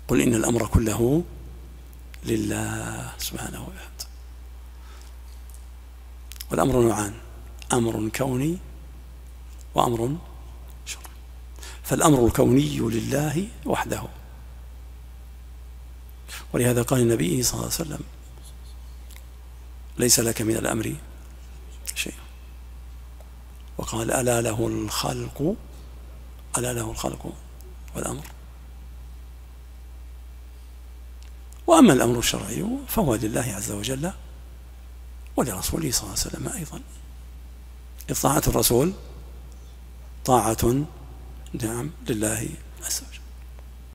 قل إن الأمر كله لله سبحانه وتعالى. والأمر نوعان: أمر كوني وأمر شرعي. فالأمر الكوني لله وحده، ولهذا قال النبي صلى الله عليه وسلم: ليس لك من الأمر شيء. وقال: ألا له الخلق والأمر. وأما الأمر الشرعي فهو لله عز وجل ولرسوله صلى الله عليه وسلم أيضا، إذ طاعة الرسول طاعة لله عز وجل.